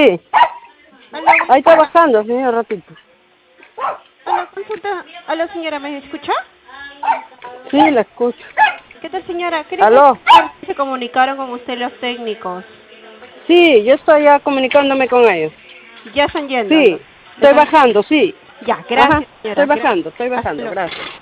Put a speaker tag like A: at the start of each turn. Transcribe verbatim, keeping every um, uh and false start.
A: Sí.
B: Aló,
A: Ahí está bajando, señor, ratito.
B: aló, consulta. Aló, señora, ¿me escucha?
A: Sí, la escucho.
B: ¿Qué tal, señora? Quería
A: Aló.
B: saber si se comunicaron con usted los técnicos.
A: Sí, yo estoy ya comunicándome con ellos.
B: Ya están yendo,
A: Sí,
B: entonces.
A: estoy
B: Están...
A: bajando, sí.
B: Ya,
A: Ajá,
B: gracias,
A: estoy
B: señora. Gracias.
A: bajando, estoy
B: Hasta
A: bajando,
B: luego.
A: gracias.